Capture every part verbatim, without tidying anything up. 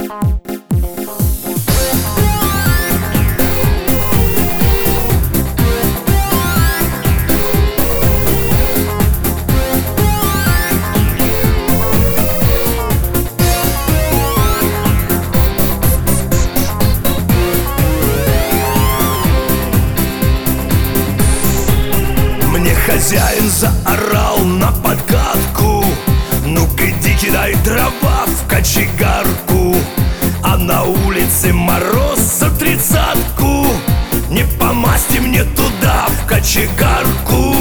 Хозяин заорал на подкатку: ну-ка иди кидай дрова в кочегарку. А на улице мороз за тридцатку, не по масти мне туда в кочегарку.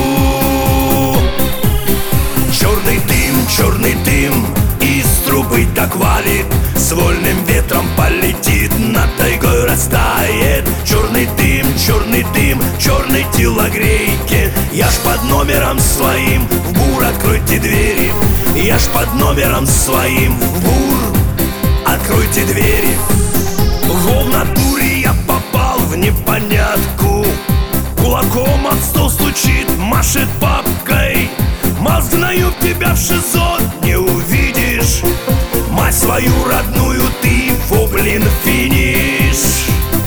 Черный дым, черный дым из трубы так валит, с вольным ветром полетит, над тайгой растает. Черный дым, черный дым, черной телогрейки. Я ж под номером своим, в бур откройте двери. Я ж под номером своим, в бур откройте двери. Во, в натуре я попал в непонятку. Кулаком об стол стучит, машет папкой. Мал, сгною тебя в шизот, не увидишь мать свою родную ты, во, блин, финиш.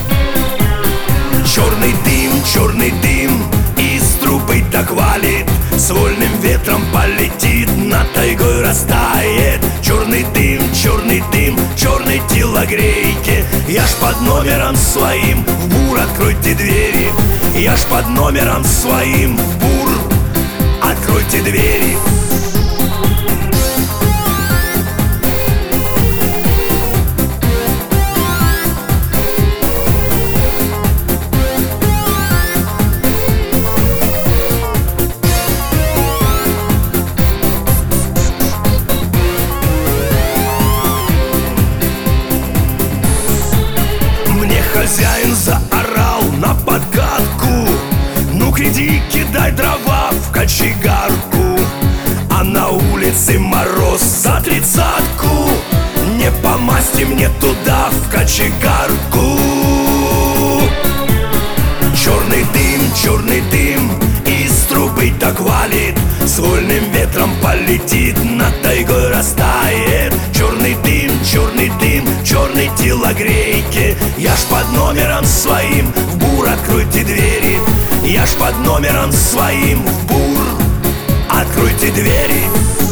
Черный дым, черный дым из трубы так валит, с вольным ветром полетит, над тайгой растает. Черный дым, черный дым, черной телогрейки. Я ж под номером своим, в бур откройте двери. Я ж под номером своим, в бур откройте двери. Хозяин заорал на подкатку: ну-ка иди кидай дрова в кочегарку. А на улице мороз за тридцатку, не по масти мне туда в кочегарку. Черный дым, черный дым из трубы так валит, с вольным ветром полетит, над тайгой растает. Черный дым, черный дым, черной телогрейки. Я ж под номером своим, в бур откройте двери. Я ж под номером своим, в бур откройте двери.